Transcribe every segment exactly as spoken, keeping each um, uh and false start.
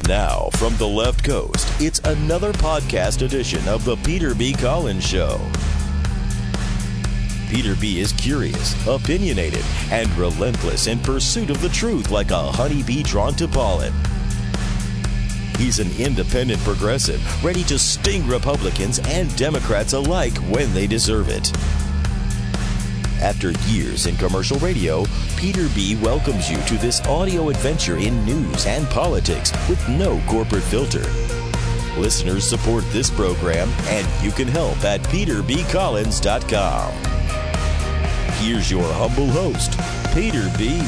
Now, from the left coast, it's another podcast edition of the Peter B. Collins Show. Peter B. is curious, opinionated, and relentless in pursuit of the truth like a honeybee drawn to pollen. He's an independent progressive, ready to sting Republicans and Democrats alike when they deserve it. After years in commercial radio, Peter B. welcomes you to this audio adventure in news and politics with no corporate filter. Listeners support this program, and you can help at peter b collins dot com. Here's your humble host, Peter B.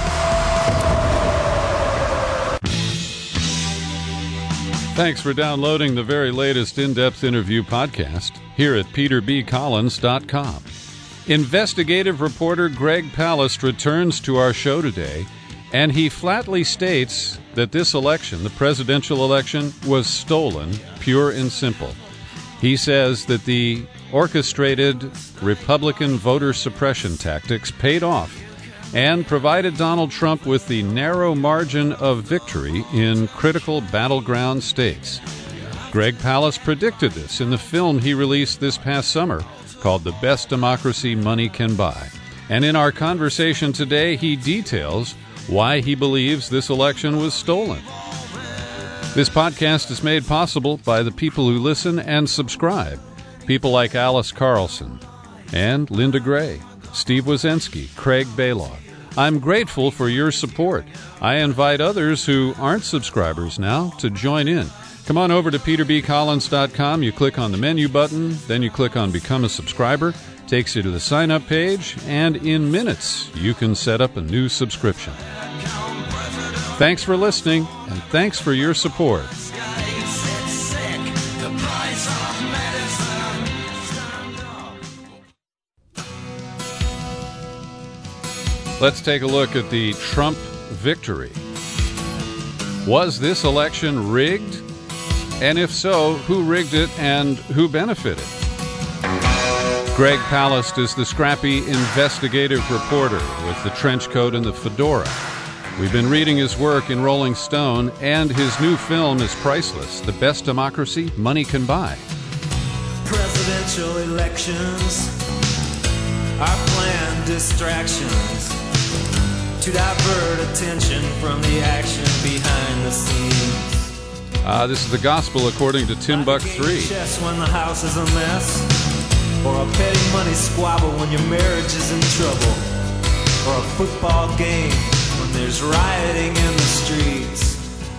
Thanks for downloading the very latest in-depth interview podcast here at peter b collins dot com. Investigative reporter Greg Palast returns to our show today, and he flatly states that this election, the presidential election, was stolen, pure and simple. He says that the orchestrated Republican voter suppression tactics paid off and provided Donald Trump with the narrow margin of victory in critical battleground states. Greg Palast predicted this in the film he released this past summer called The Best Democracy Money Can Buy. And in our conversation today, he details why he believes this election was stolen. This podcast is made possible by the people who listen and subscribe. People like Alice Carlson and Linda Gray, Steve Wazensky, Craig Baylor. I'm grateful for your support. I invite others who aren't subscribers now to join in. Come on over to peter b collins dot com. You click on the menu button, then you click on Become a Subscriber. Takes you to the sign-up page, and in minutes, you can set up a new subscription. Thanks for listening, and thanks for your support. Let's take a look at the Trump victory. Was this election rigged? And if so, who rigged it and who benefited? Greg Palast is the scrappy investigative reporter with the trench coat and the fedora. We've been reading his work in Rolling Stone, and his new film is priceless, The Best Democracy Money Can Buy. Presidential elections are planned distractions to divert attention from the action behind the scenes. Uh, this is the gospel according to Timbuk three. Chess when the house is a mess, or a petty money squabble when your marriage is in trouble, or a football game when there's rioting in the streets.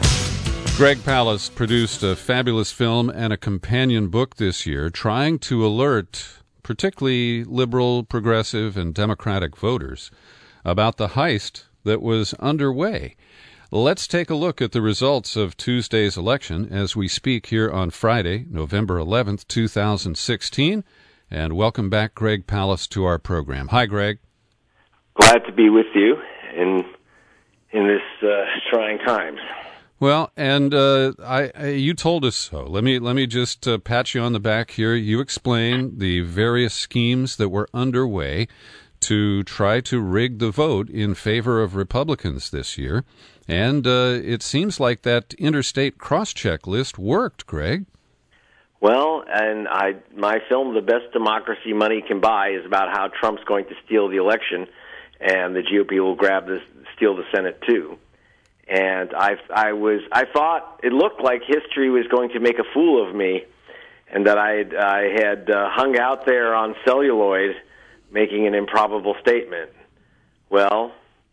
Greg Palast produced a fabulous film and a companion book this year trying to alert particularly liberal, progressive, and Democratic voters about the heist that was underway. Let's take a look at the results of Tuesday's election as we speak here on Friday, November eleventh, two thousand sixteen. And welcome back, Greg Palast, to our program. Hi, Greg. Glad to be with you in in this uh, trying times. Well, and uh, I, I you told us so. Let me let me just uh, pat you on the back here. You explained the various schemes that were underway to try to rig the vote in favor of Republicans this year. And uh, it seems like that interstate cross-check list worked, Greg. Well, and I, my film, The Best Democracy Money Can Buy, is about how Trump's going to steal the election, and the G O P will grab this, steal the Senate too. And I, I was, I thought it looked like history was going to make a fool of me, and that I had, I had uh, hung out there on celluloid, making an improbable statement. Well.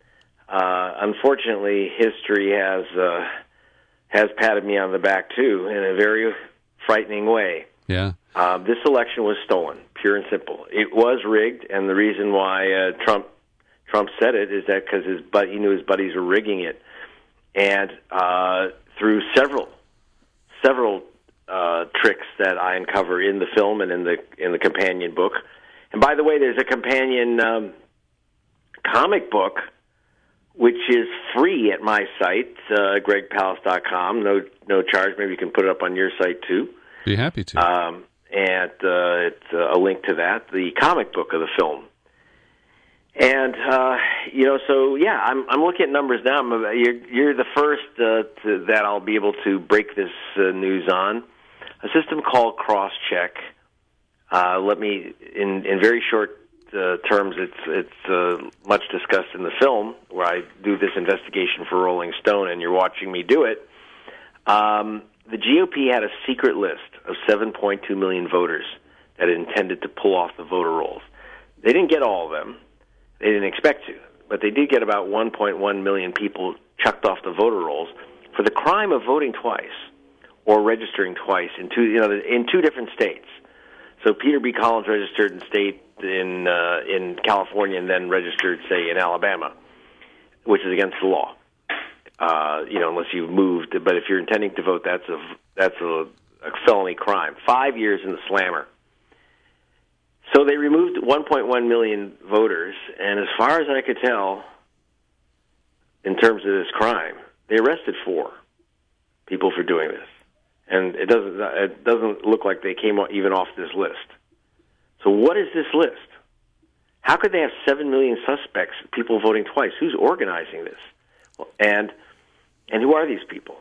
Uh, unfortunately, history has uh, has patted me on the back too in a very frightening way. Yeah. Uh, this election was stolen, pure and simple. It was rigged, and the reason why uh, Trump Trump said it is that because his bud- he knew his buddies were rigging it, and uh, through several several uh, tricks that I uncover in the film and in the in the companion book. And by the way, there's a companion um, comic book which is free at my site, uh, greg palast dot com. No, no charge. Maybe you can put it up on your site too. Be happy to. Um, and uh, it's uh, a link to that, the comic book of the film. And uh, you know, so yeah, I'm I'm looking at numbers now. I'm, you're you're the first uh, to, that I'll be able to break this uh, news on. A system called Crosscheck. Uh, let me, in in very short uh, terms, it's it's uh, much discussed in the film where I do this investigation for Rolling Stone, and you're watching me do it. Um, the G O P had a secret list of seven point two million voters that it intended to pull off the voter rolls. They didn't get all of them. They didn't expect to, but they did get about one point one million people chucked off the voter rolls for the crime of voting twice or registering twice in two, you know, in two different states. So Peter B. Collins registered in state in uh, in California and then registered, say, in Alabama, which is against the law. Uh, you know, unless you've moved. But if you're intending to vote, that's a that's a, a felony crime. Five years in the slammer. So they removed one point one million voters, and as far as I could tell, in terms of this crime, they arrested four people for doing this, and it doesn't it doesn't look like they came even off this list. So what is this list? How could they have seven million suspects, people voting twice? Who's organizing this? Well, and and who are these people?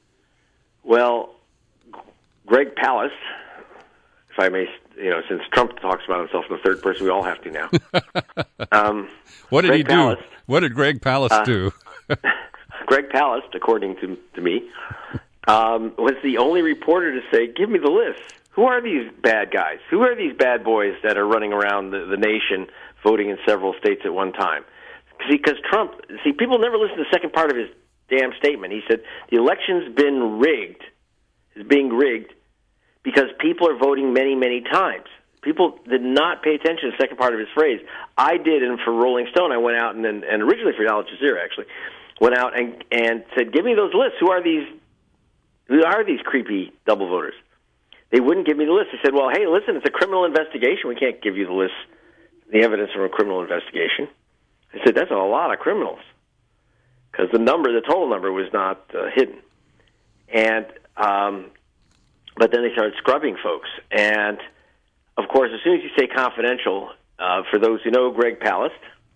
Well, Greg Palast, if I may, you know, since Trump talks about himself in the third person, we all have to now. um, what did Greg he do? Palast, what did Greg Palast uh, do? Greg Palast, according to, to me, um, was the only reporter to say, give me the list. Who are these bad guys? Who are these bad boys that are running around the, the nation voting in several states at one time? See, because Trump, see, people never listen to the second part of his damn statement. He said, the election's been rigged, is being rigged, because people are voting many, many times. People did not pay attention to the second part of his phrase. I did, and for Rolling Stone, I went out, and, and, and originally for Al Jazeera, actually, went out and, and said, give me those lists. Who are these, who are these creepy double voters? They wouldn't give me the list. They said, well, hey, listen, it's a criminal investigation. We can't give you the list, the evidence from a criminal investigation. I said, that's a lot of criminals, because the number, the total number was not uh, hidden. And, um, but then they started scrubbing folks. And, of course, as soon as you say confidential, uh, for those who know Greg Palast,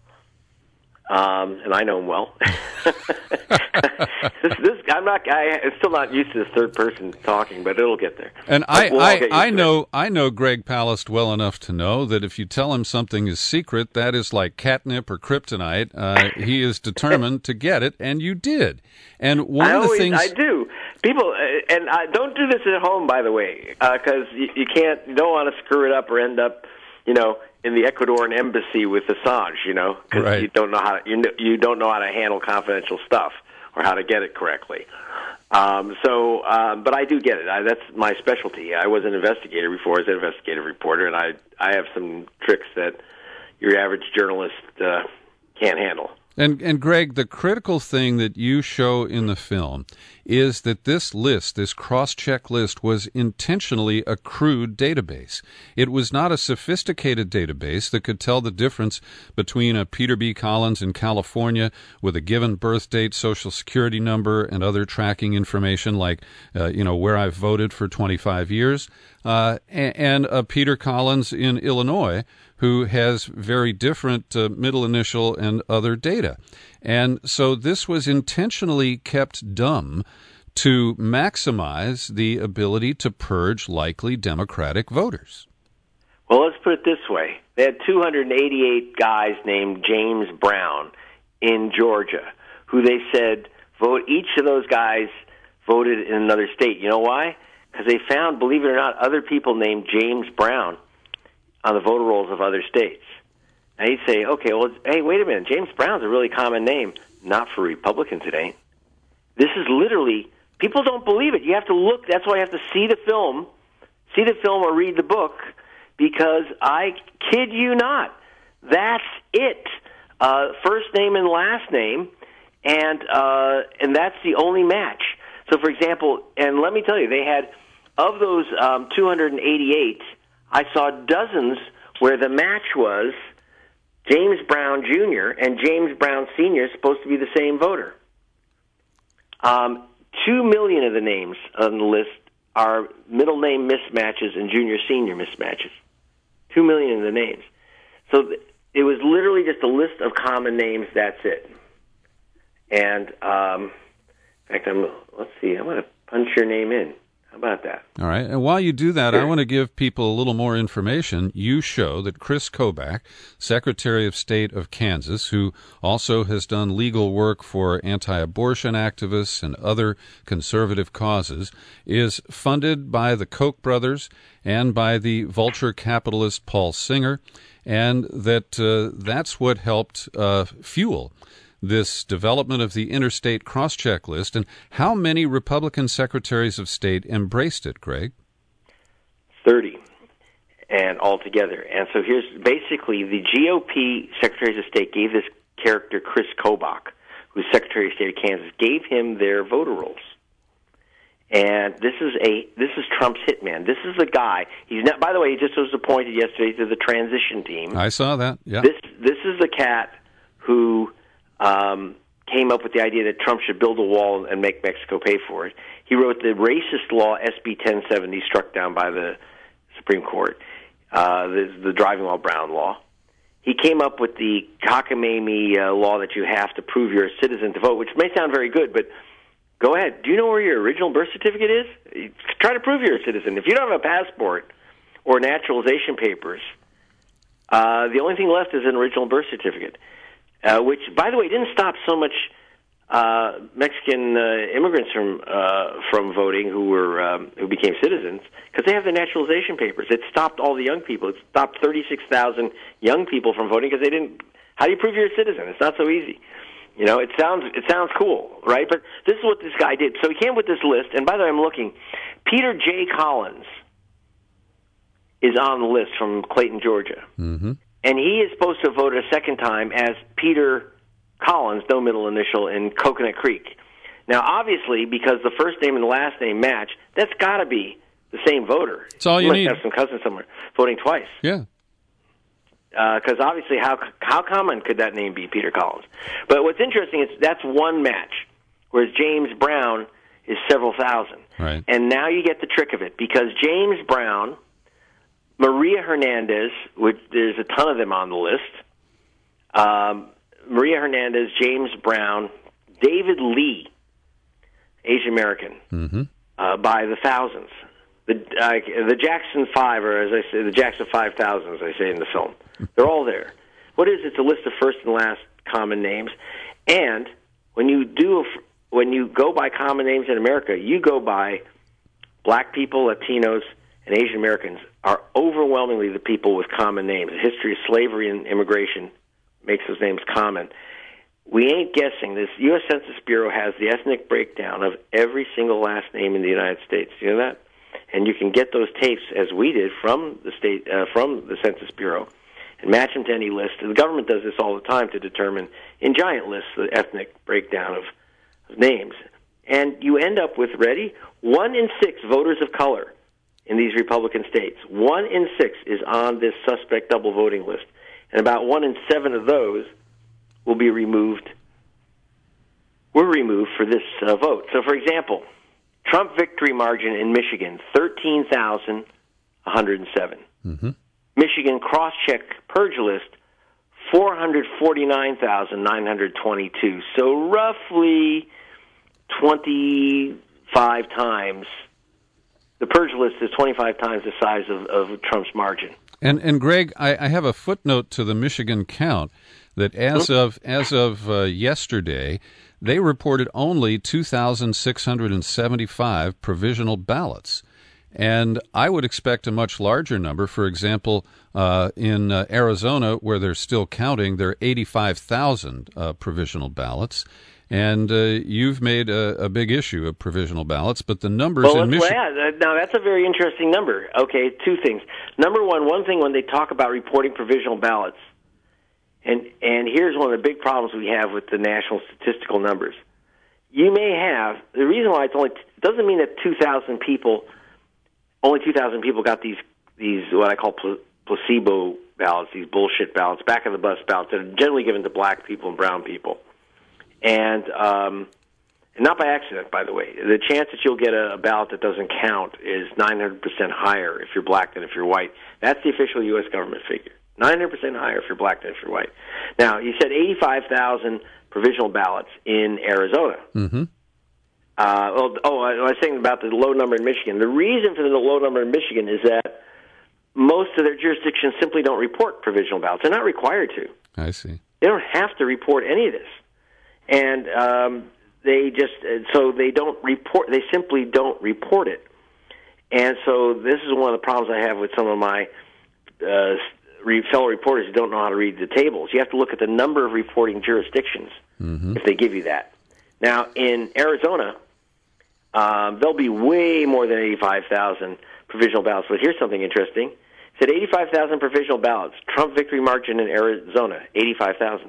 um, and I know him well, this, this, I'm not, I, I'm still not used to this third person talking, but it'll get there. And I, we'll I, I know, it. I know Greg Palast well enough to know that if you tell him something is secret, that is like catnip or kryptonite. Uh, he is determined to get it, and you did. And one I of the always, things I do. People, uh, and I don't do this at home, by the way, because uh, you, you can't, you don't want to screw it up or end up, you know, in the Ecuadorian embassy with Assange, you know, because right. you don't know how to, you, know, you don't know how to handle confidential stuff or how to get it correctly. Um, so, um, but I do get it. I, that's my specialty. I was an investigator before. I was an investigative reporter, and I I have some tricks that your average journalist uh, can't handle. And, and Greg, the critical thing that you show in the film is that this list, this cross-check list, was intentionally a crude database. It was not a sophisticated database that could tell the difference between a Peter B. Collins in California with a given birth date, social security number, and other tracking information like, uh, you know, where I've voted for twenty-five years, uh, and, and a Peter Collins in Illinois who has very different uh, middle initial and other data. And so this was intentionally kept dumb to maximize the ability to purge likely Democratic voters. Well, let's put it this way. They had two hundred eighty-eight guys named James Brown in Georgia who they said vote. Each of those guys voted in another state. You know why? Because they found, believe it or not, other people named James Brown on the voter rolls of other states. And he'd say, okay, well, hey, wait a minute, James Brown's a really common name. Not for Republicans, it ain't. This is literally, people don't believe it. You have to look, that's why you have to see the film, see the film or read the book, because I kid you not, that's it. Uh, first name and last name, and uh, and that's the only match. So, for example, and let me tell you, they had, of those um, two hundred eighty-eight, I saw dozens where the match was James Brown Junior and James Brown Senior supposed to be the same voter. Um, two million of the names on the list are middle name mismatches and junior-senior mismatches. Two million of the names. So th- it was literally just a list of common names. That's it. And um, in fact, I'm let's see. I'm going to punch your name in. How about that? All right. And while you do that, Sure. I want to give people a little more information. You show that Chris Kobach, Secretary of State of Kansas, who also has done legal work for anti-abortion activists and other conservative causes, is funded by the Koch brothers and by the vulture capitalist Paul Singer, and that uh, that's what helped uh, fuel this development of the interstate cross-check list. And how many Republican secretaries of state embraced it, Greg? thirty, and altogether. And so here's basically the G O P secretaries of state gave this character, Chris Kobach, who's Secretary of State of Kansas, gave him their voter rolls. And this is a this is Trump's hitman. This is the guy. He's not. By the way, he just was appointed yesterday to the transition team. I saw that. Yeah. This this is the cat who Um, came up with the idea that Trump should build a wall and make Mexico pay for it. He wrote the racist law S B ten seventy, struck down by the Supreme Court, uh, the, the driving while brown law. He came up with the cockamamie uh, law that you have to prove you're a citizen to vote, which may sound very good, but go ahead. Do you know where your original birth certificate is? Try to prove you're a citizen. If you don't have a passport or naturalization papers, uh, the only thing left is an original birth certificate. Uh, which, by the way, didn't stop so much uh, Mexican uh, immigrants from uh, from voting who were um, who became citizens because they have their naturalization papers. It stopped all the young people. It stopped thirty-six thousand young people from voting because they didn't. How do you prove you're a citizen? It's not so easy. You know, it sounds it sounds cool, right? But this is what this guy did. So he came with this list. And by the way, I'm looking. Peter J. Collins is on the list from Clayton, Georgia. Mm-hmm. And he is supposed to vote a second time as Peter Collins, no middle initial, in Coconut Creek. Now, obviously, because the first name and the last name match, that's got to be the same voter. That's all you, you need. Must have some cousins somewhere voting twice. Yeah. Because uh, obviously, how how common could that name be, Peter Collins? But what's interesting is that's one match, whereas James Brown is several thousand. Right. And now you get the trick of it, because James Brown, Maria Hernandez, which there's a ton of them on the list, um, Maria Hernandez, James Brown, David Lee, Asian American, mm-hmm. uh, by the thousands. The uh, the Jackson Five, or as I say, the Jackson Five Thousand, as I say in the film, they're all there. What is it? It's a list of first and last common names, and when you do a, when you go by common names in America, you go by black people, Latinos, and Asian Americans are overwhelmingly the people with common names. The history of slavery and immigration makes those names common. We ain't guessing. This U S Census Bureau has the ethnic breakdown of every single last name in the United States. You know that? And you can get those tapes, as we did, from the state, uh, from the Census Bureau, and match them to any list. The government does this all the time to determine, in giant lists, the ethnic breakdown of, of names. And you end up with, ready, one in six voters of color in these Republican states. One in six is on this suspect double voting list. And about one in seven of those will be removed, were removed for this uh, vote. So, for example, Trump victory margin in Michigan, thirteen thousand one hundred seven. Mm-hmm. Michigan cross-check purge list, four hundred forty-nine thousand nine hundred twenty-two. So roughly twenty-five times. The purge list is twenty-five times the size of, of Trump's margin. And and Greg, I, I have a footnote to the Michigan count that as of as of uh, yesterday, they reported only two thousand six hundred seventy-five provisional ballots. And I would expect a much larger number. For example, uh, in uh, Arizona, where they're still counting, there are eighty-five thousand uh, provisional ballots. And uh, you've made a, a big issue of provisional ballots, but the numbers well, in Michigan... Yeah, now that's a very interesting number. Okay, two things. Number one, one thing when they talk about reporting provisional ballots, and and here's one of the big problems we have with the national statistical numbers. You may have, the reason why it's only, it doesn't mean that two thousand people, only two thousand people got these, these what I call pl- placebo ballots, these bullshit ballots, back of the bus ballots that are generally given to black people and brown people. And, um, and not by accident, by the way. The chance that you'll get a, a ballot that doesn't count is nine hundred percent higher if you're black than if you're white. That's the official U S government figure. nine hundred percent higher if you're black than if you're white. Now, you said eighty-five thousand provisional ballots in Arizona. Mm-hmm. Uh, well, oh, I was saying about the low number in Michigan. The reason for the low number in Michigan is that most of their jurisdictions simply don't report provisional ballots. They're not required to. I see. They don't have to report any of this. And um, they just, so they don't report, they simply don't report it. And so this is one of the problems I have with some of my uh, fellow reporters who don't know how to read the tables. You have to look at the number of reporting jurisdictions mm-hmm. if they give you that. Now, in Arizona, um, there'll be way more than eighty-five thousand provisional ballots. But here's something interesting. It said eighty-five thousand provisional ballots. Trump victory margin in Arizona, eighty-five thousand.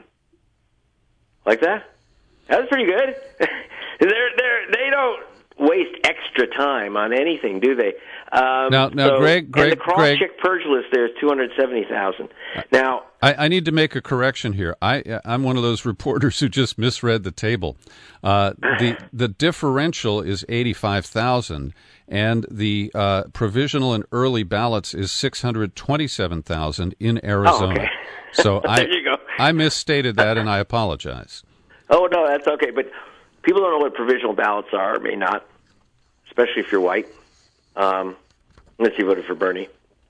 Like that? That's pretty good. they're, they're, they don't waste extra time on anything, do they? Um, now, now, so, Greg, Greg, and the cross-check purge list there is two hundred seventy thousand. Now, I, I need to make a correction here. I, I'm one of those reporters who just misread the table. Uh, the the differential is eighty-five thousand, and the uh, provisional and early ballots is six hundred twenty-seven thousand in Arizona. Oh, okay. So I there you go. I misstated that, and I apologize. Oh no, that's okay. But people don't know what provisional ballots are, or may not, especially if you're white. Um, unless you voted for Bernie.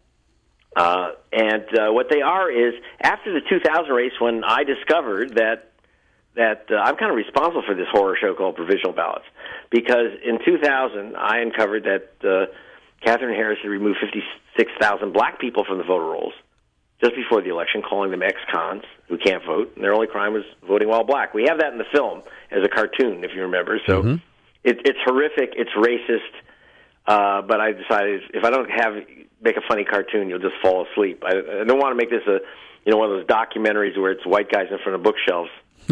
Uh, and uh, what they are is, after the two thousand race, when I discovered that that uh, I'm kind of responsible for this horror show called Provisional Ballots, because in two thousand I uncovered that uh, Catherine Harris had removed fifty-six thousand black people from the voter rolls just before the election, calling them ex-cons who can't vote, and their only crime was voting while black. We have that in the film as a cartoon, if you remember. So mm-hmm. it, it's horrific, it's racist. Uh, but I decided if I don't have make a funny cartoon, you'll just fall asleep. I, I don't want to make this a you know one of those documentaries where it's white guys in front of bookshelves.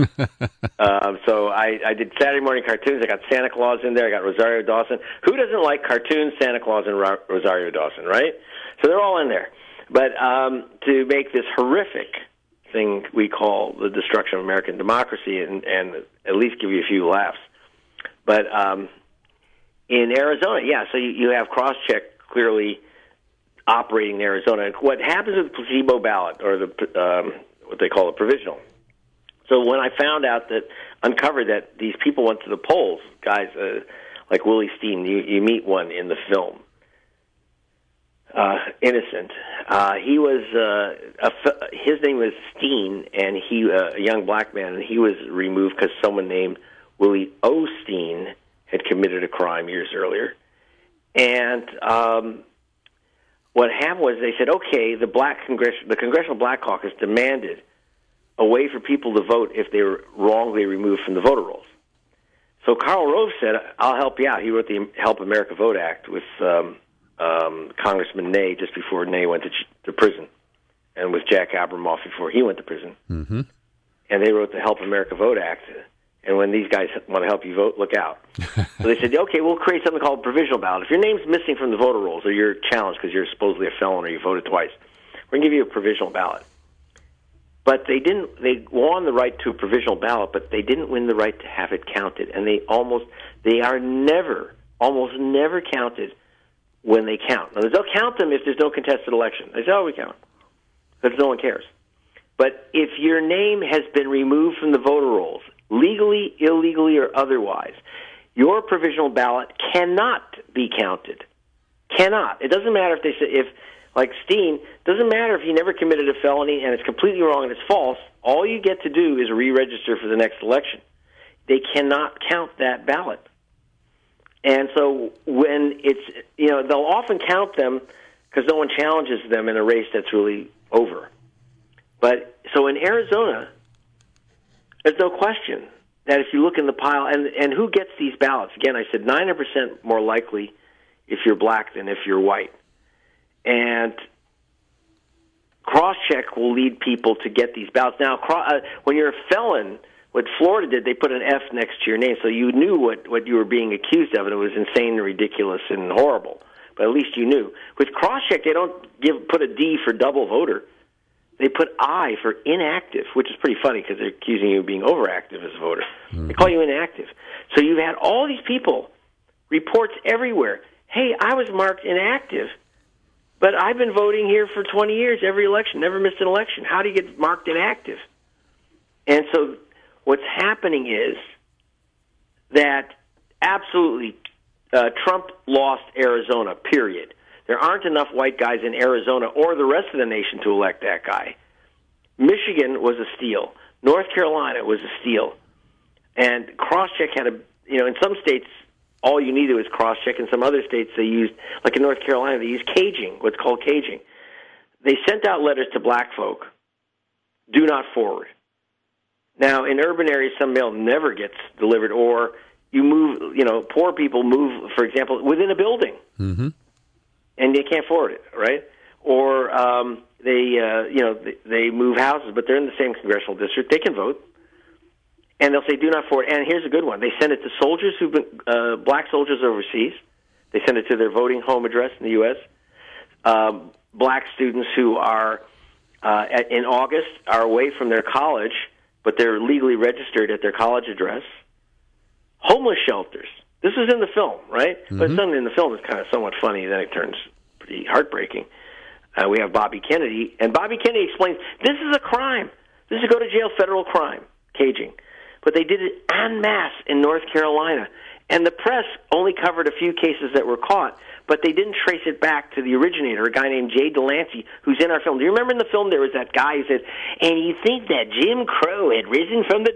um, so I, I did Saturday morning cartoons. I got Santa Claus in there. I got Rosario Dawson. Who doesn't like cartoons, Santa Claus, and Ro- Rosario Dawson, right? So they're all in there. But um, to make this horrific thing we call the destruction of American democracy and, and at least give you a few laughs. But um, in Arizona, yeah, so you, you have cross-check clearly operating in Arizona. What happens with the placebo ballot, or the um, what they call a provisional? So when I found out that, uncovered that these people went to the polls, guys uh, like Willie Steen, you, you meet one in the film, uh, innocent. Uh, he was, uh, a, his name was Steen, and he, uh, a young black man, and he was removed because someone named Willie Osteen had committed a crime years earlier. And um, what happened was they said, okay, the black Congress- the Congressional Black Caucus demanded a way for people to vote if they were wrongly removed from the voter rolls. So Karl Rove said, I'll help you out. He wrote the Help America Vote Act with um, um, Congressman Ney just before Ney went to, to prison, and with Jack Abramoff before he went to prison. Mm-hmm. And they wrote the Help America Vote Act. And when these guys want to help you vote, look out. So they said, okay, we'll create something called a provisional ballot. If your name's missing from the voter rolls or you're challenged because you're supposedly a felon or you voted twice, we're going to give you a provisional ballot. But they didn't. They won the right to a provisional ballot, but they didn't win the right to have it counted. And they almost, they are never, almost never counted when they count. Now, they'll count them if there's no contested election. They say, oh, we count, because no one cares. But if your name has been removed from the voter rolls, legally, illegally, or otherwise, your provisional ballot cannot be counted. Cannot. It doesn't matter if they say, if, like Steen, doesn't matter if he never committed a felony and it's completely wrong and it's false. All you get to do is re-register for the next election. They cannot count that ballot. And so when it's, you know, they'll often count them because no one challenges them in a race that's really over. But so in Arizona, there's no question that if you look in the pile, and, and who gets these ballots? Again, I said ninety percent more likely if you're black than if you're white. And cross-check will lead people to get these ballots. Now, uh, when you're a felon, what Florida did, they put an F next to your name, so you knew what, what you were being accused of, and it was insane and ridiculous and horrible. But at least you knew. With cross-check, they don't give put a D for double voter. They put I for inactive, which is pretty funny because they're accusing you of being overactive as a voter. Mm-hmm. They call you inactive. So you've had all these people, reports everywhere. Hey, I was marked inactive, But I've been voting here for twenty years, every election, never missed an election. How do you get marked inactive? And so what's happening is that absolutely uh, Trump lost Arizona, period. There aren't enough white guys in Arizona or the rest of the nation to elect that guy. Michigan was a steal. North Carolina was a steal. And Crosscheck had a, you know, in some states, all you needed was Crosscheck. In some other states, they used, like in North Carolina, they used caging, what's called caging. They sent out letters to black folk, do not forward. Now, in urban areas, some mail never gets delivered, or you move, you know, poor people move, for example, within a building. Mm-hmm. And they can't forward it, right? Or um, they, uh, you know, they, they move houses, but they're in the same congressional district. They can vote, and they'll say, "Do not forward." And here's a good one: they send it to soldiers who've been uh, black soldiers overseas. They send it to their voting home address in the U S Um, black students who are uh, at, in August are away from their college, but they're legally registered at their college address. Homeless shelters. This is in the film, right? Mm-hmm. But something in the film is kind of somewhat funny, then it turns pretty heartbreaking. Uh, we have Bobby Kennedy, and Bobby Kennedy explains, this is a crime. This is a go-to-jail federal crime, caging. But they did it en masse in North Carolina. And the press only covered a few cases that were caught, but they didn't trace it back to the originator, a guy named Jay Delancey, who's in our film. Do you remember in the film there was that guy who said, and you think that Jim Crow had risen from the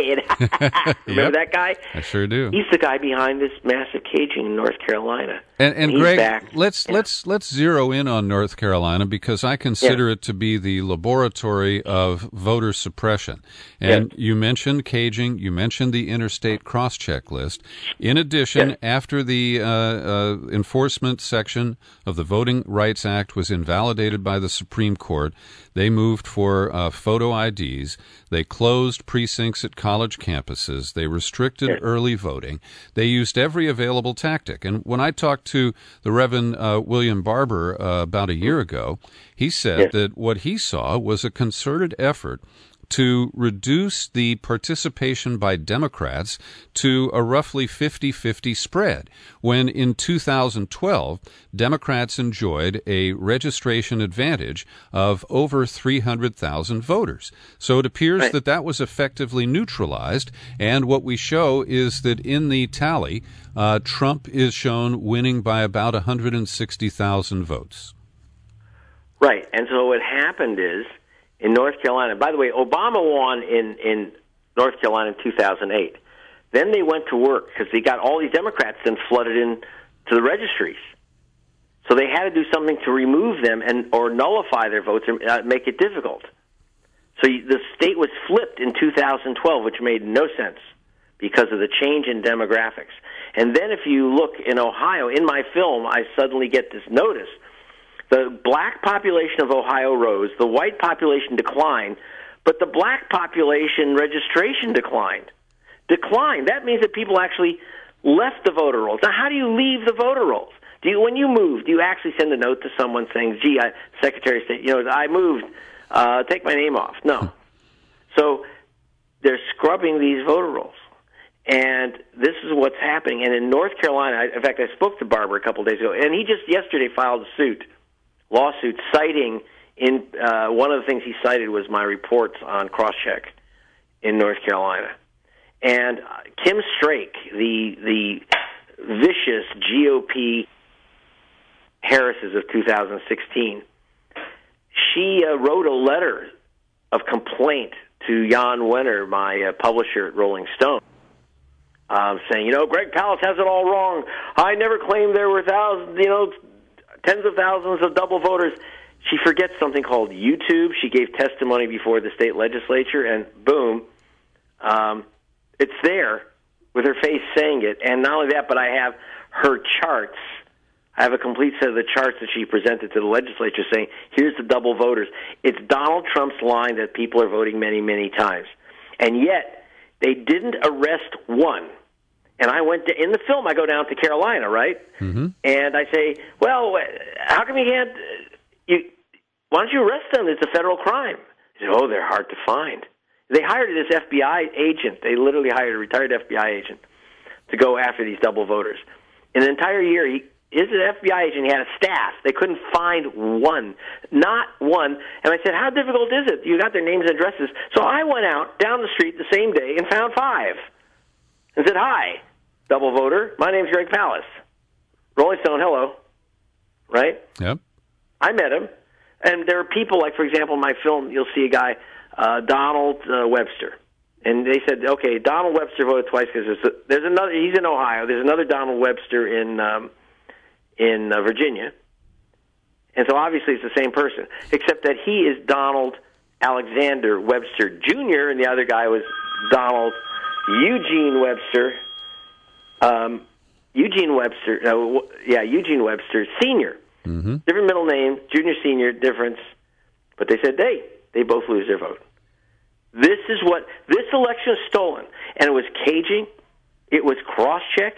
dead? Remember yep, that guy? I sure do. He's the guy behind this massive caging in North Carolina. And, and, and Greg, back. let's yeah. let's let's zero in on North Carolina, because I consider yeah. it to be the laboratory of voter suppression. And yeah. you mentioned caging, you mentioned the interstate cross-check list. In addition, yeah. after the uh, uh, enforcement section of the Voting Rights Act was invalidated by the Supreme Court, they moved for uh, photo I Ds. They closed precincts at college campuses. They restricted yeah. early voting. They used every available tactic. And when I talked to the Reverend uh, William Barber uh, about a year ago, he said yeah. that what he saw was a concerted effort to reduce the participation by Democrats to a roughly fifty-fifty spread, when in two thousand twelve, Democrats enjoyed a registration advantage of over three hundred thousand voters. So it appears right. that that was effectively neutralized, and what we show is that in the tally, uh, Trump is shown winning by about one hundred sixty thousand votes. Right, and so what happened is, in North Carolina, by the way, Obama won in, in North Carolina in two thousand eight. Then they went to work because they got all these Democrats then flooded in to the registries. So they had to do something to remove them and or nullify their votes and uh, make it difficult. So you, the state was flipped in two thousand twelve, which made no sense because of the change in demographics. And then if you look in Ohio, in my film, I suddenly get this notice. The black population of Ohio rose, the white population declined, but the black population registration declined. Declined. That means that people actually left the voter rolls. Now, how do you leave the voter rolls? Do you, when you move, do you actually send a note to someone saying, gee, I, Secretary of State, you know, I moved, uh, take my name off? No. So they're scrubbing these voter rolls. And this is what's happening. And in North Carolina, in fact, I spoke to Barber a couple of days ago, and he just yesterday filed a suit. lawsuit citing in uh, one of the things he cited was my reports on Crosscheck in North Carolina. And uh, Kim Strake, the the vicious G O P Harrises of two thousand sixteen, she uh, wrote a letter of complaint to Jan Wenner, my uh, publisher at Rolling Stone, uh, saying, you know, Greg Palast has it all wrong. I never claimed there were thousands, you know, tens of thousands of double voters. She forgets something called YouTube. She gave testimony before the state legislature, and boom, um, it's there with her face saying it. And not only that, but I have her charts. I have a complete set of the charts that she presented to the legislature saying, here's the double voters. It's Donald Trump's line that people are voting many, many times. And yet, they didn't arrest one. And I went to, in the film, I go down to Carolina, right? Mm-hmm. And I say, well, how come you can't, you, why don't you arrest them? It's a federal crime. He said, oh, they're hard to find. They hired this F B I agent. They literally hired a retired F B I agent to go after these double voters. In an entire year, he, He's an F B I agent. He had a staff. They couldn't find one, not one. And I said, how difficult is it? You got their names and addresses. So I went out down the street the same day and found five and said, hi, double voter. My name's Greg Palast. Rolling Stone, hello. Right? Yep. I met him. And there are people, like, for example, in my film, you'll see a guy, uh, Donald uh, Webster. And they said, okay, Donald Webster voted twice because there's, a, there's another, he's in Ohio. There's another Donald Webster in um, in uh, Virginia. And so obviously it's the same person, except that he is Donald Alexander Webster Junior, and the other guy was Donald Eugene Webster, um, Eugene Webster, no, yeah, Eugene Webster Senior. Mm-hmm. Different middle name, junior, senior, difference. But they said, they, they both lose their vote. This is what, this election is stolen. And it was caging. It was cross-check.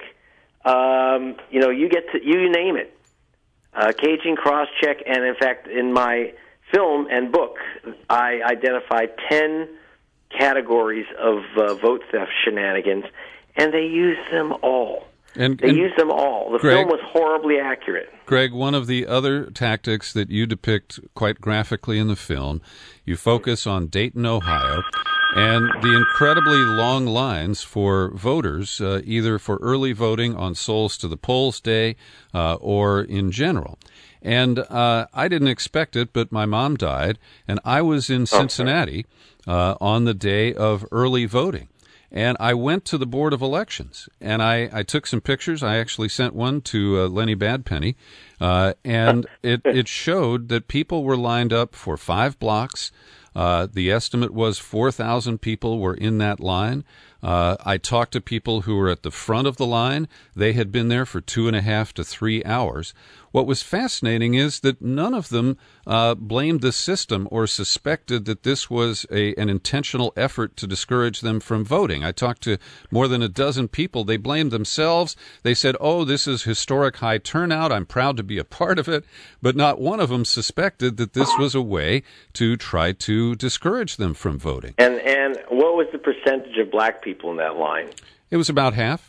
Um, you know, you get to, you name it. Uh, caging, cross-check, and in fact, in my film and book, I identified ten categories of uh, vote theft shenanigans, and they used them all. And, they and used them all. The Greg, film was horribly accurate. Greg, one of the other tactics that you depict quite graphically in the film, you focus on Dayton, Ohio, and the incredibly long lines for voters, uh, either for early voting on Souls to the Polls Day uh, or in general. And uh, I didn't expect it, but my mom died, and I was in Cincinnati uh, on the day of early voting. And I went to the Board of Elections, and I, I took some pictures. I actually sent one to uh, Lenny Badpenny, uh, and it, it showed that people were lined up for five blocks. Uh, the estimate was four thousand people were in that line. Uh, I talked to people who were at the front of the line. They had been there for two and a half to three hours. What was fascinating is that none of them uh, blamed the system or suspected that this was a, an intentional effort to discourage them from voting. I talked to more than a dozen people. They blamed themselves. They said, oh, this is historic high turnout. I'm proud to be a part of it. But not one of them suspected that this was a way to try to discourage them from voting. And, and what was the percentage of black people in that line? It was about half.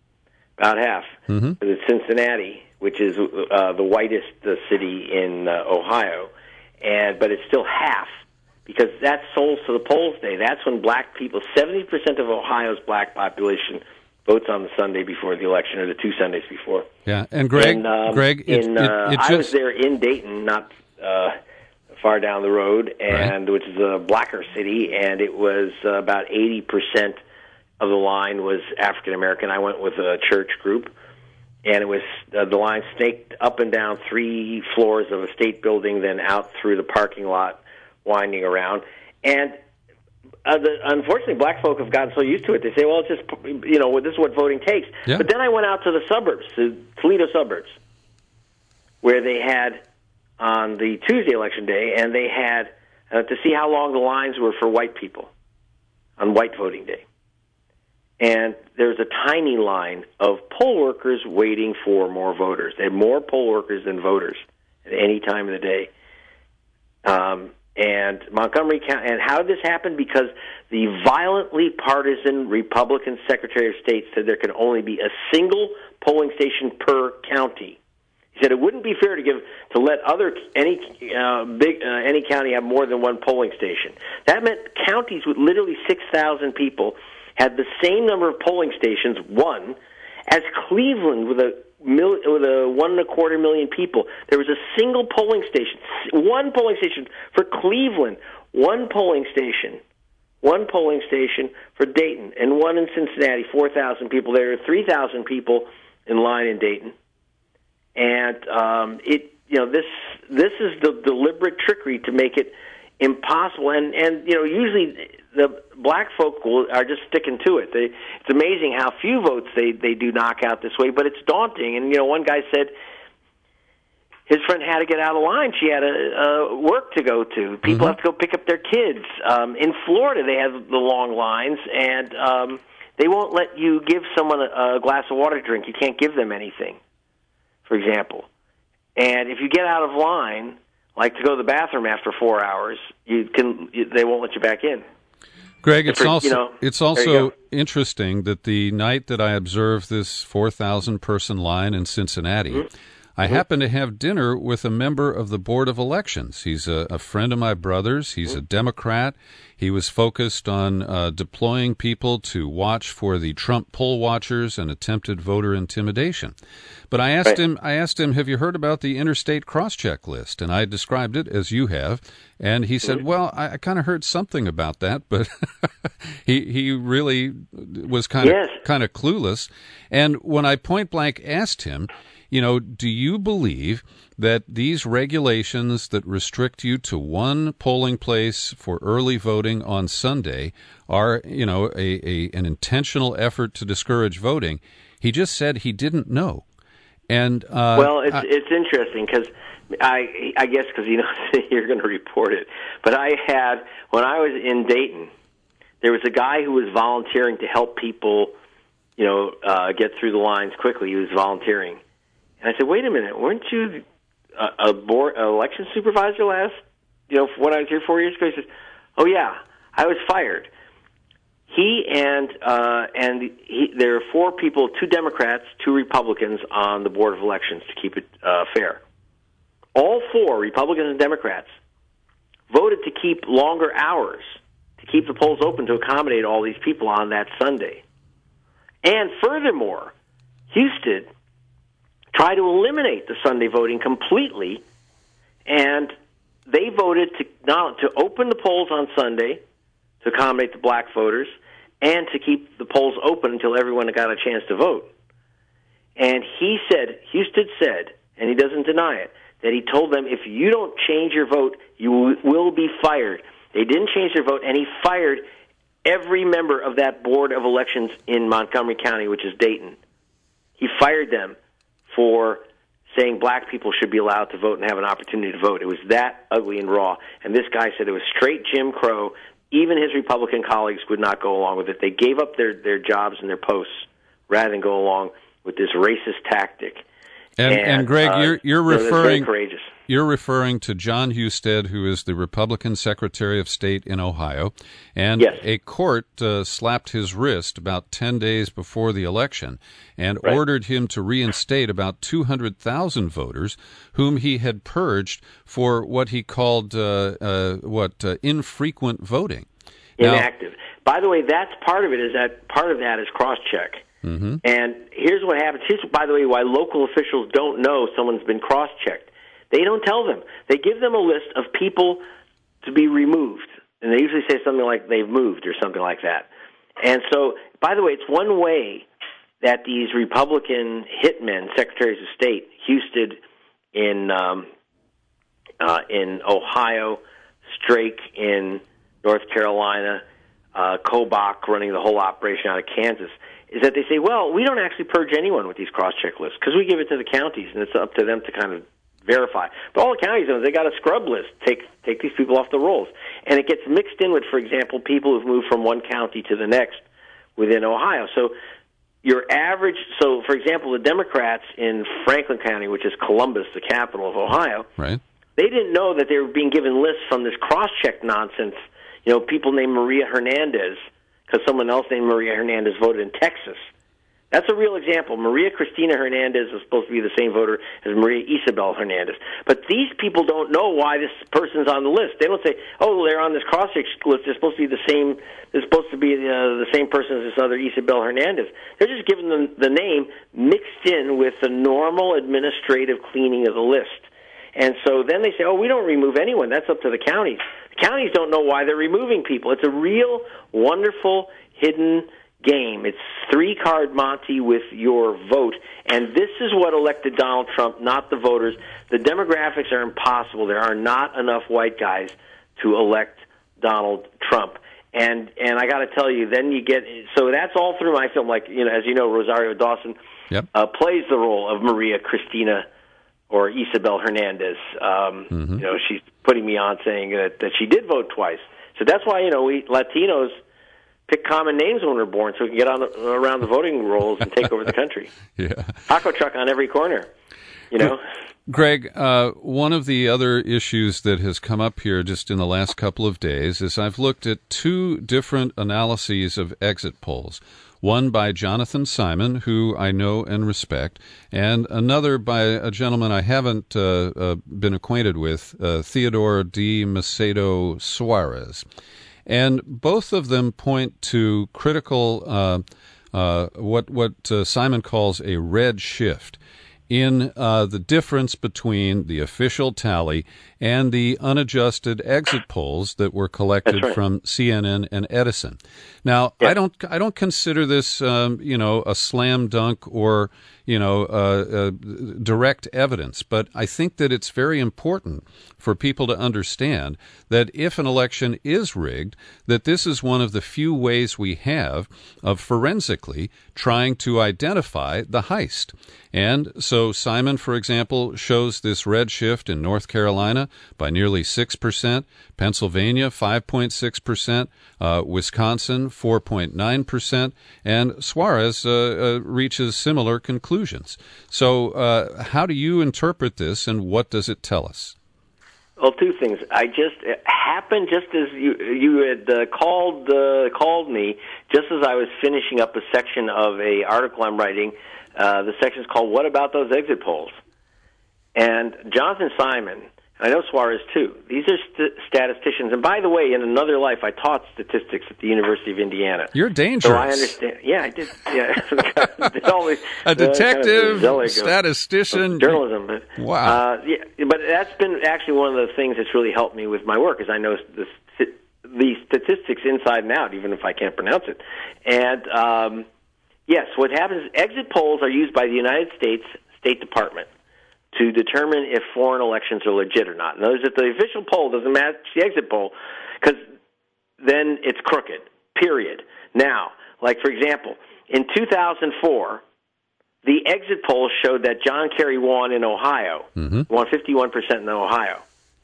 About half. Mm-hmm. It's Cincinnati, which is uh, the whitest uh, city in uh, Ohio, and but it's still half because that's Souls to the Polls Day. That's when black people, seventy percent of Ohio's black population votes on the Sunday before the election or the two Sundays before. Yeah, and Greg, and, um, Greg, it, in, it, uh, it just... I was there in Dayton, not uh, far down the road, and right. which is a blacker city, and it was uh, about eighty percent of the line was African American. I went with a church group. And it was uh, the line snaked up and down three floors of a state building, then out through the parking lot, winding around. And uh, the, unfortunately, black folk have gotten so used to it. They say, well, it's just, you know, this is what voting takes. Yeah. But then I went out to the suburbs, the Toledo suburbs, where they had, on the Tuesday election day, and they had uh, to see how long the lines were for white people on white voting day. And there's a tiny line of poll workers waiting for more voters. They have more poll workers than voters at any time of the day. Um, and Montgomery County, and how did this happen? Because the violently partisan Republican Secretary of State said there can only be a single polling station per county. He said it wouldn't be fair to give to let other any uh, big uh, any county have more than one polling station. That meant counties with literally six thousand people had the same number of polling stations, one, as Cleveland with a mil, with a one and a quarter million people. There was a single polling station, one polling station for Cleveland, one polling station, one polling station for Dayton, and one in Cincinnati. Four thousand people. There are three thousand people in line in Dayton, and um, it you know this this is the deliberate trickery to make it impossible. And and you know usually the black folk will, are just sticking to it. They, it's amazing how few votes they, they do knock out this way, but it's daunting. And, you know, one guy said his friend had to get out of line. She had a, a work to go to. People mm-hmm. have to go pick up their kids. Um, in Florida, they have the long lines, and um, they won't let you give someone a, a glass of water to drink. You can't give them anything, for example. And if you get out of line, like to go to the bathroom after four hours, you can. You, they won't let you back in. Greg, it's for, also you know, it's also interesting that the night that I observed this four thousand person line in Cincinnati, mm-hmm. I mm-hmm. happened to have dinner with a member of the Board of Elections. He's a, a friend of my brother's. He's mm-hmm. a Democrat. He was focused on uh, deploying people to watch for the Trump poll watchers and attempted voter intimidation. But I asked right. him, I asked him, have you heard about the interstate cross-check list? And I described it as you have. And he said, well, I, I kind of heard something about that, but he he really was kind of yes. kind of clueless. And when I point blank asked him, you know, do you believe that these regulations that restrict you to one polling place for early voting on Sunday are, you know, a, a an intentional effort to discourage voting? He just said he didn't know. And uh, well, it's I, it's interesting because I I guess because you know you're going to report it, but I had when I was in Dayton, there was a guy who was volunteering to help people, you know, uh, get through the lines quickly. He was volunteering. And I said, wait a minute, weren't you a, a board a election supervisor last, you know, when I was here four years ago? He says, oh, yeah, I was fired. He and uh, and he, there are four people, two Democrats, two Republicans on the Board of Elections to keep it uh, fair. All four, Republicans and Democrats, voted to keep longer hours, to keep the polls open to accommodate all these people on that Sunday. And furthermore, Houston tried to eliminate the Sunday voting completely, and they voted to not to open the polls on Sunday to accommodate the black voters and to keep the polls open until everyone got a chance to vote. And he said, Houston said, and he doesn't deny it, that he told them, if you don't change your vote, you will be fired. They didn't change their vote, and he fired every member of that Board of Elections in Montgomery County, which is Dayton. He fired them for saying black people should be allowed to vote and have an opportunity to vote. It was that ugly and raw. And this guy said it was straight Jim Crow. Even his Republican colleagues would not go along with it. They gave up their, their jobs and their posts rather than go along with this racist tactic. And, and, and Greg, uh, you're you're referring courageous. You're referring to John Husted, who is the Republican Secretary of State in Ohio, and yes. a court uh, slapped his wrist about ten days before the election and right. ordered him to reinstate about two hundred thousand voters whom he had purged for what he called uh, uh, what uh, infrequent voting. Inactive. Now, by the way, that's part of it. Is that part of that is cross-check. Mm-hmm. And here's what happens. Here's, by the way, why local officials don't know someone's been cross-checked. They don't tell them. They give them a list of people to be removed. And they usually say something like they've moved or something like that. And so, by the way, it's one way that these Republican hitmen, secretaries of state, Husted in um, uh, in Ohio, Strake in North Carolina, uh, Kobach running the whole operation out of Kansas, is that they say, well, we don't actually purge anyone with these cross-check lists because we give it to the counties, and it's up to them to kind of verify. But all the counties, they got a scrub list. Take take these people off the rolls. And it gets mixed in with, for example, people who've moved from one county to the next within Ohio. So your average, so for example, the Democrats in Franklin County, which is Columbus, the capital of Ohio, right. they didn't know that they were being given lists from this cross-check nonsense. You know, people named Maria Hernandez, because someone else named Maria Hernandez voted in Texas. That's a real example. Maria Cristina Hernandez is supposed to be the same voter as Maria Isabel Hernandez. But these people don't know why this person's on the list. They don't say, oh, they're on this cross-check list. They're supposed to be the same They're supposed to be uh, the same person as this other Isabel Hernandez. They're just giving them the name mixed in with the normal administrative cleaning of the list. And so then they say, oh, we don't remove anyone. That's up to the counties. The counties don't know why they're removing people. It's a real, wonderful, hidden game. It's three-card Monty with your vote. And this is what elected Donald Trump, not the voters. The demographics are impossible. There are not enough white guys to elect Donald Trump. And and I got to tell you, then you get so that's all through my film. Like you know, as you know, Rosario Dawson yep. uh, plays the role of Maria Cristina or Isabel Hernandez. Um, mm-hmm. You know, she's putting me on saying that that she did vote twice. So that's why you know we Latinos pick common names when we're born, so we can get on the, around the voting rolls and take over the country. Yeah, taco truck on every corner. You know. Greg, uh, one of the other issues that has come up here just in the last couple of days is I've looked at two different analyses of exit polls. One by Jonathan Simon, who I know and respect, and another by a gentleman I haven't uh, uh, been acquainted with, uh, Theodore D. Macedo Suarez. And both of them point to critical, uh, uh, what, what uh, Simon calls a red shift in uh, the difference between the official tally and the unadjusted exit polls that were collected right. from C N N and Edison. Now, yeah. I don't, I don't consider this, um, you know, a slam dunk or, you know, uh, uh, direct evidence, but I think that it's very important for people to understand that if an election is rigged, that this is one of the few ways we have of forensically trying to identify the heist. And so Simon, for example, shows this red shift in North Carolina by nearly six percent, Pennsylvania five point six percent, uh, Wisconsin four point nine percent, and Suarez uh, uh, reaches similar conclusions. So uh, how do you interpret this, and what does it tell us? Well, two things. I just it happened just as you you had uh, called uh, called me just as I was finishing up a section of a article I'm writing. Uh, the section is called "What About Those Exit Polls?" And Jonathan Simon, and I know Suarez too. These are st- statisticians. And by the way, in another life, I taught statistics at the University of Indiana. You're dangerous. So I understand. Yeah, I did. Yeah, always, a detective, uh, kind of statistician, of journalism. But, wow. Uh, yeah, but that's been actually one of the things that's really helped me with my work, is I know the, the statistics inside and out, even if I can't pronounce it. And um, yes, what happens is exit polls are used by the United States State Department to determine if foreign elections are legit or not. Notice that the official poll doesn't match the exit poll, because then it's crooked, period. Now, like, for example, in two thousand four, the exit poll showed that John Kerry won in Ohio, mm-hmm. won fifty-one percent in Ohio.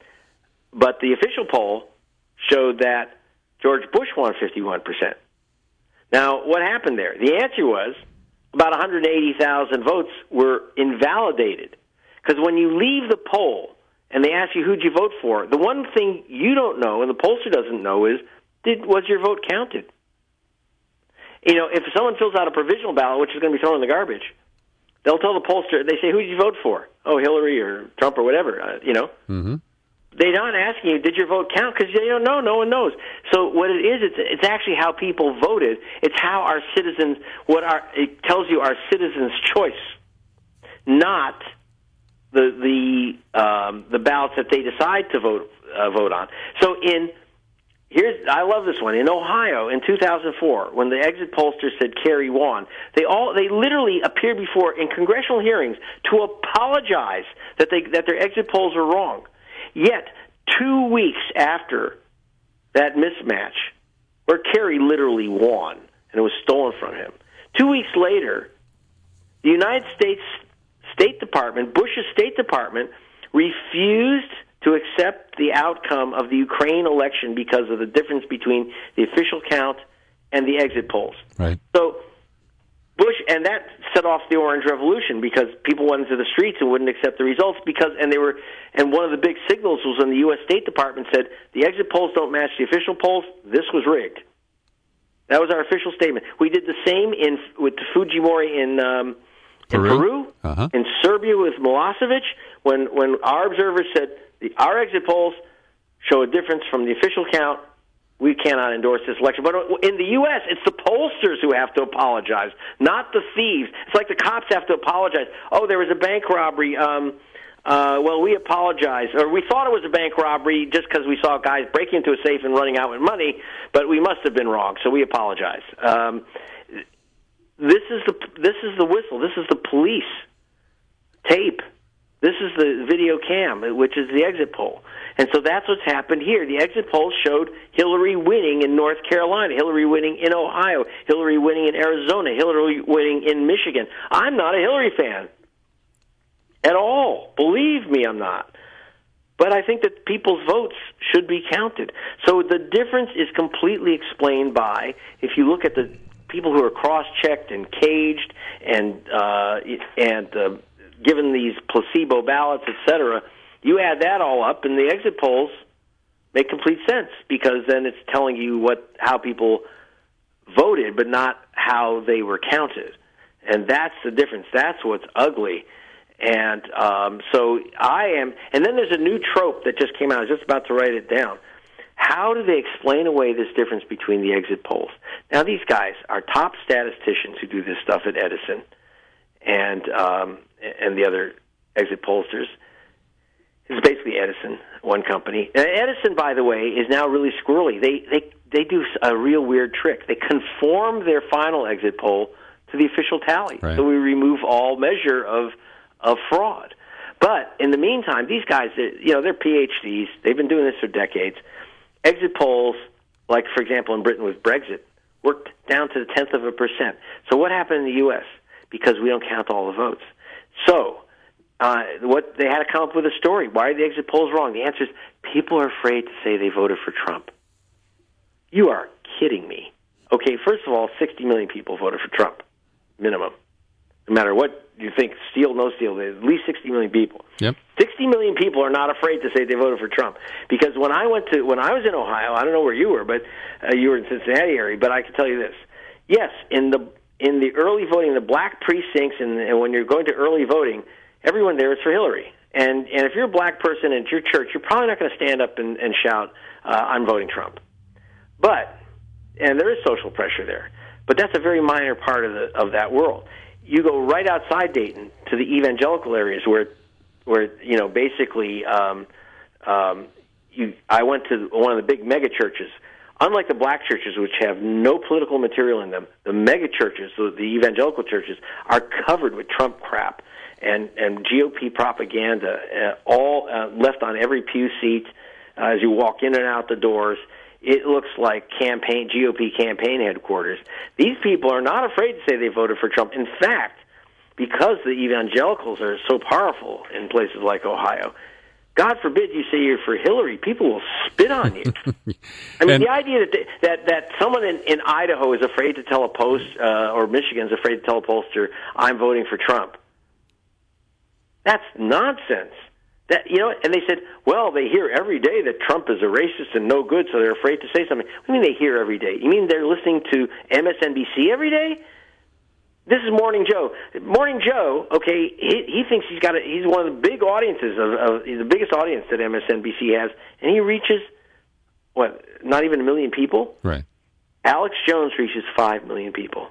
But the official poll showed that George Bush won fifty-one percent. Now, what happened there? The answer was about one hundred eighty thousand votes were invalidated. Because when you leave the poll and they ask you who'd you vote for, the one thing you don't know and the pollster doesn't know is, did was your vote counted? You know, if someone fills out a provisional ballot, which is going to be thrown in the garbage, they'll tell the pollster, they say, who did you vote for? Oh, Hillary or Trump or whatever, uh, you know. Mm-hmm. They're not asking you, did your vote count? Because they don't know. No one knows. So what it is, it's, it's actually how people voted. It's how our citizens, what our, it tells you our citizens' choice, not the the um, the ballots that they decide to vote uh, vote on. So in here's I love this one. In Ohio in two thousand four, when the exit pollster said Kerry won, they all they literally appeared before in congressional hearings to apologize that they that their exit polls were wrong. Yet two weeks after that mismatch, where Kerry literally won and it was stolen from him, two weeks later, the United States State Department, Bush's State Department, refused to accept the outcome of the Ukraine election because of the difference between the official count and the exit polls. Right. So Bush, and that set off the Orange Revolution, because people went into the streets and wouldn't accept the results because, and they were, and one of the big signals was when the U S State Department said the exit polls don't match the official polls. This was rigged. That was our official statement. We did the same in with Fujimori in. Um, In Peru, Peru uh-huh. in Serbia with Milosevic, when, when our observers said the, our exit polls show a difference from the official count, we cannot endorse this election. But in the U S, it's the pollsters who have to apologize, not the thieves. It's like the cops have to apologize. Oh, there was a bank robbery. Um, uh, well, we apologize. Or we thought it was a bank robbery just because we saw guys breaking into a safe and running out with money, but we must have been wrong, so we apologize. Um This is the this is the whistle. This is the police tape. This is the video cam, which is the exit poll. And so that's what's happened here. The exit polls showed Hillary winning in North Carolina, Hillary winning in Ohio, Hillary winning in Arizona, Hillary winning in Michigan. I'm not a Hillary fan at all. Believe me, I'm not. But I think that people's votes should be counted. So the difference is completely explained by, if you look at the people who are cross-checked and caged and uh, and uh, given these placebo ballots, et cetera, you add that all up, and the exit polls make complete sense because then it's telling you what how people voted, but not how they were counted. And that's the difference. That's what's ugly. And um, so I am, and then there's a new trope that just came out. I was just about to write it down. How do they explain away this difference between the exit polls? Now, these guys are top statisticians who do this stuff at Edison and um, and the other exit pollsters. It's basically Edison, one company. And Edison, by the way, is now really squirrely. They they they do a real weird trick. They conform their final exit poll to the official tally, right. So we remove all measure of of fraud. But in the meantime, these guys, you know, they're P H Ds. They've been doing this for decades. Exit polls, like for example in Britain with Brexit, worked down to the tenth of a percent. So what happened in the U S? Because we don't count all the votes. So. Uh, what they had to come up with a story. Why are the exit polls wrong? The answer is people are afraid to say they voted for Trump. You are kidding me. Okay, first of all, sixty million people voted for Trump, minimum. No matter what you think, steal, no steal, at least sixty million people. Yep. sixty million people are not afraid to say they voted for Trump. Because when I went to, when I was in Ohio, I don't know where you were, but uh, you were in Cincinnati area, but I can tell you this. Yes, in the in the early voting, the black precincts, and, and when you're going to early voting, everyone there is for Hillary. And and if you're a black person at your church, you're probably not going to stand up and, and shout, uh, I'm voting Trump. But, and there is social pressure there, but that's a very minor part of the of that world. You go right outside Dayton to the evangelical areas where, where you know, basically, um, um, you. I went to one of the big mega churches. Unlike the black churches, which have no political material in them, the mega churches, the, the evangelical churches, are covered with Trump crap and, and G O P propaganda, uh, all uh, left on every pew seat uh, as you walk in and out the doors. It looks like campaign G O P campaign headquarters. These people are not afraid to say they voted for Trump. In fact, because the evangelicals are so powerful in places like Ohio, God forbid you say you're for Hillary, people will spit on you. I mean, and, the idea that they, that that someone in, in Idaho is afraid to tell a post, uh, or Michigan's afraid to tell a pollster, I'm voting for Trump. That's nonsense. That you know, and they said, well, they hear every day that Trump is a racist and no good, so they're afraid to say something. What do you mean they hear every day? You mean they're listening to M S N B C every day? This is Morning Joe. Morning Joe, okay, he, he thinks he's got a, he's one of the big audiences of, of he's the biggest audience that M S N B C has, and he reaches what? Not even a million people. Right. Alex Jones reaches five million people.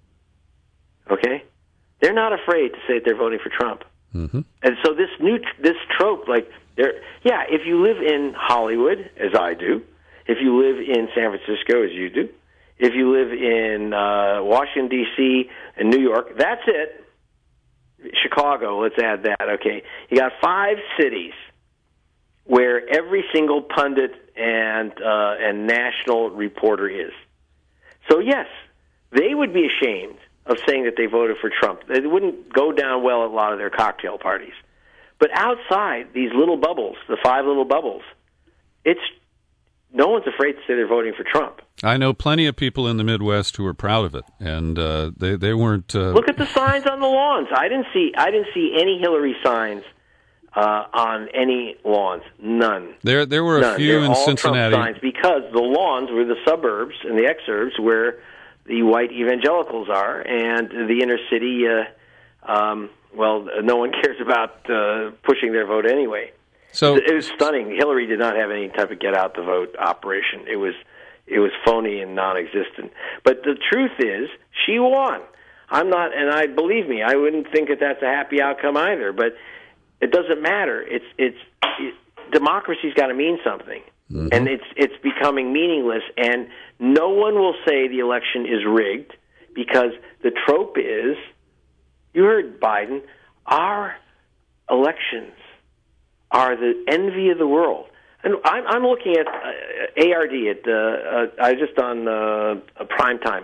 Okay, they're not afraid to say that they're voting for Trump. Mm-hmm. And so this new this trope, like there, yeah, if you live in Hollywood, as I do, if you live in San Francisco, as you do, if you live in uh, Washington D C and New York, that's it. Chicago, let's add that. Okay, you got five cities where every single pundit and uh, and national reporter is. So yes, they would be ashamed of saying that they voted for Trump. It wouldn't go down well at a lot of their cocktail parties. But outside these little bubbles, the five little bubbles, it's no one's afraid to say they're voting for Trump. I know plenty of people in the Midwest who are proud of it, and uh, they they weren't. Uh... Look at the signs on the lawns. I didn't see I didn't see any Hillary signs uh, on any lawns. None. There there were None. a few They're in all Cincinnati Trump signs because the lawns were the suburbs and the exurbs where the white evangelicals are, and the inner city, uh, um, well, no one cares about uh, pushing their vote anyway. So it was stunning. Hillary did not have any type of get-out-the-vote operation. It was it was phony and non-existent. But the truth is, she won. I'm not, and I believe me, I wouldn't think that that's a happy outcome either. But it doesn't matter. It's it's it, democracy's got to mean something. Mm-hmm. And it's it's becoming meaningless, and no one will say the election is rigged because the trope is, you heard Biden, our elections are the envy of the world. And I'm, I'm looking at uh, A R D, at, uh, uh, I was just on uh, prime time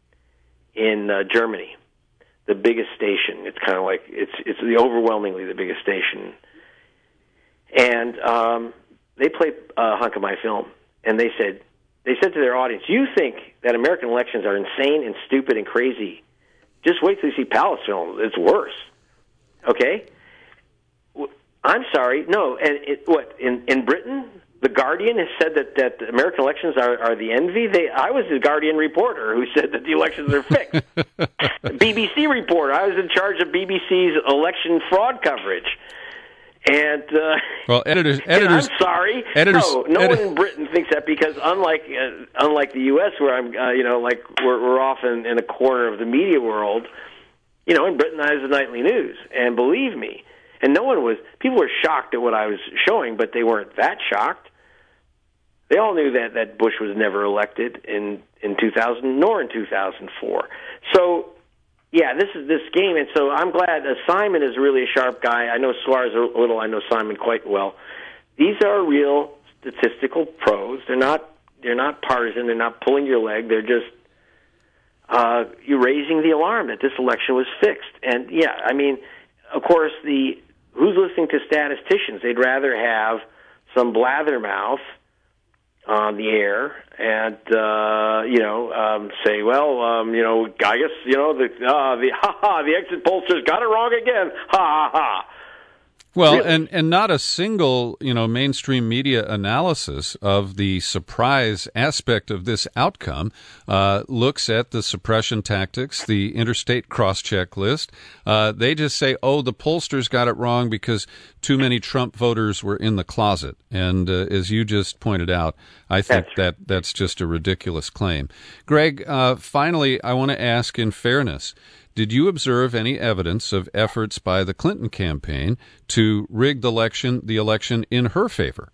in uh, Germany, the biggest station. It's kind of like, it's, it's the overwhelmingly the biggest station. And um they played a hunk of my film, and they said, they said to their audience, you think that American elections are insane and stupid and crazy. Just wait till you see Palace film. It's worse. Okay? I'm sorry. No, and it, what, in, in Britain, The Guardian has said that, that American elections are, are the envy? They, I was the Guardian reporter who said that the elections are fixed. B B C reporter. I was in charge of B B C's election fraud coverage. And uh, well, editors, editors. I'm sorry. Editors, no, no edit- one in Britain thinks that because unlike uh, unlike the U S, where I'm, uh, you know, like we're, we're often in a corner of the media world. You know, in Britain, I was the nightly news, and believe me, and no one was. People were shocked at what I was showing, but they weren't that shocked. They all knew that that Bush was never elected in in two thousand nor in two thousand four. So. Yeah, this is this game, and so I'm glad uh, Simon is really a sharp guy. I know Suarez a little. I know Simon quite well. These are real statistical pros. They're not. They're not partisan. They're not pulling your leg. They're just uh, you're raising the alarm that this election was fixed. And yeah, I mean, of course, the who's listening to statisticians? They'd rather have some blathermouth on the air and, uh, you know, um, say, well, um, you know, I guess, you know, the, uh, the, ha ha, the exit pollsters got it wrong again, ha ha ha. Well, really? and, and not a single, you know, mainstream media analysis of the surprise aspect of this outcome uh, looks at the suppression tactics, the interstate cross-check list. Uh, they just say, oh, the pollsters got it wrong because too many Trump voters were in the closet. And uh, as you just pointed out, I think that's that that's just a ridiculous claim. Greg, uh, finally, I want to ask in fairness, did you observe any evidence of efforts by the Clinton campaign to rig the election, the election in her favor?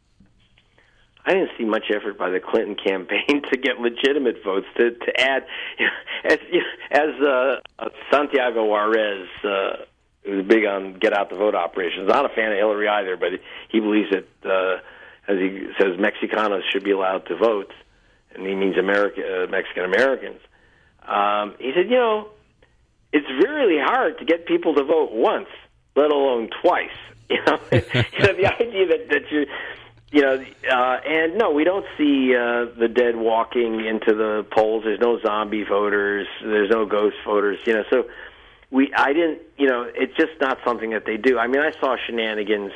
I didn't see much effort by the Clinton campaign to get legitimate votes to, to add, you know, as you know, as uh, Santiago Juarez, uh, who's big on get out the vote operations. Not a fan of Hillary either, but he believes that, uh, as he says, Mexicanos should be allowed to vote, and he means America, uh, Mexican Americans. Um, he said, you know, it's really hard to get people to vote once, let alone twice. You know, you know the idea that that you, you know, uh, and no, we don't see uh, the dead walking into the polls. There's no zombie voters. There's no ghost voters. You know, so we, I didn't, you know, it's just not something that they do. I mean, I saw shenanigans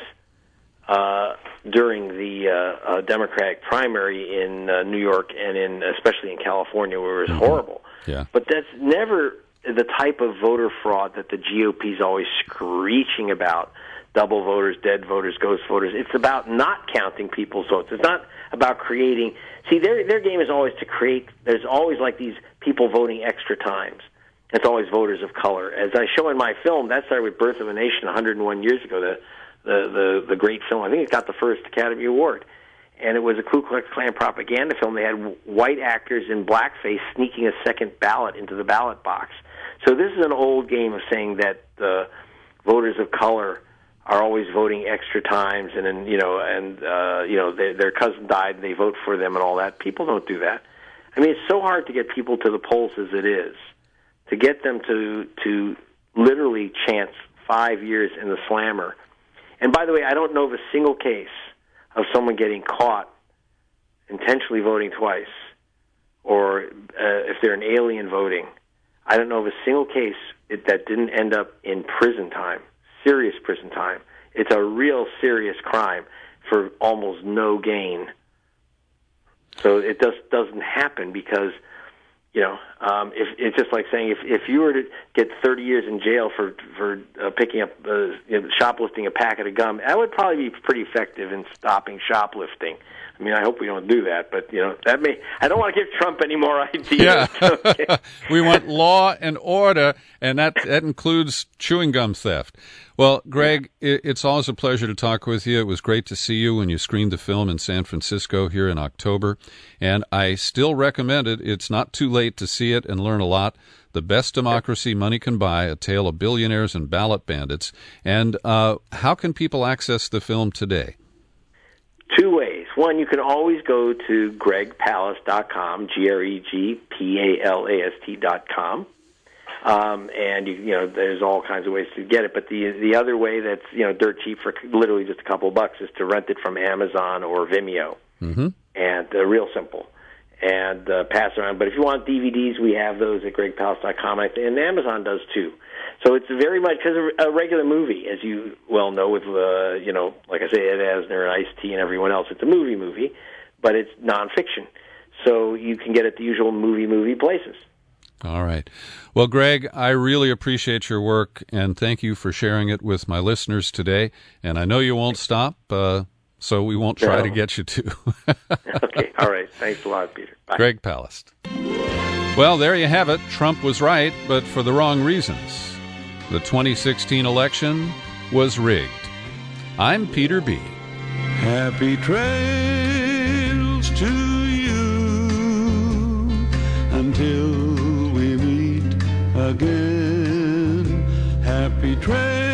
uh, during the uh, uh, Democratic primary in uh, New York and in especially in California, where it was mm-hmm. horrible. Yeah, but that's never the type of voter fraud that the G O P is always screeching about. Double voters, dead voters, ghost voters. It's about not counting people's votes. It's not about creating. See, their their game is always to create. There's always like these people voting extra times. It's always voters of color. As I show in my film, that started with Birth of a Nation one hundred one years ago, the the the, the great film. I think it got the first Academy Award. And it was a Ku Klux Klan propaganda film. They had white actors in blackface sneaking a second ballot into the ballot box. So this is an old game of saying that uh, voters of color are always voting extra times, and then you know, and uh, you know, they, their cousin died, and they vote for them, and all that. People don't do that. I mean, it's so hard to get people to the polls as it is, to get them to to literally chance five years in the slammer. And by the way, I don't know of a single case of someone getting caught intentionally voting twice, or uh, if they're an alien voting. I don't know of a single case it, that didn't end up in prison time, serious prison time. It's a real serious crime for almost no gain. So it just doesn't happen because, you know, um, if, it's just like saying if, if you were to get thirty years in jail for for uh, picking up, uh, you know, shoplifting a packet of gum, that would probably be pretty effective in stopping shoplifting. I mean, I hope we don't do that, but, you know, that may, I don't want to give Trump any more ideas. Yeah. Okay. We want law and order, and that, that includes chewing gum theft. Well, Greg, it, it's always a pleasure to talk with you. It was great to see you when you screened the film in San Francisco here in October, and I still recommend it. It's not too late to see it and learn a lot. The Best Democracy Money Can Buy, A Tale of Billionaires and Ballot Bandits. And uh, how can people access the film today? Two ways. One, you can always go to greg palast dot com, G R E G P A L A S T dot com. Um, and, you, you know, there's all kinds of ways to get it. But the the other way that's, you know, dirt cheap for literally just a couple of bucks is to rent it from Amazon or Vimeo. Mm-hmm. And uh, real simple. And uh, pass around. But if you want D V Ds, we have those at greg palast dot com. And Amazon does too. So it's very much because a regular movie, as you well know, with uh, you know, like I say, Ed Asner and Ice-T and everyone else, it's a movie movie, but it's nonfiction. So you can get it the usual movie movie places. All right. Well, Greg, I really appreciate your work, and thank you for sharing it with my listeners today. And I know you won't stop, uh, so we won't try no. to get you to. Okay. All right. Thanks a lot, Peter. Bye. Greg Palast. Well, there you have it. Trump was right, but for the wrong reasons. The twenty sixteen election was rigged. I'm Peter B. Happy trails to you until we meet again. Happy trails.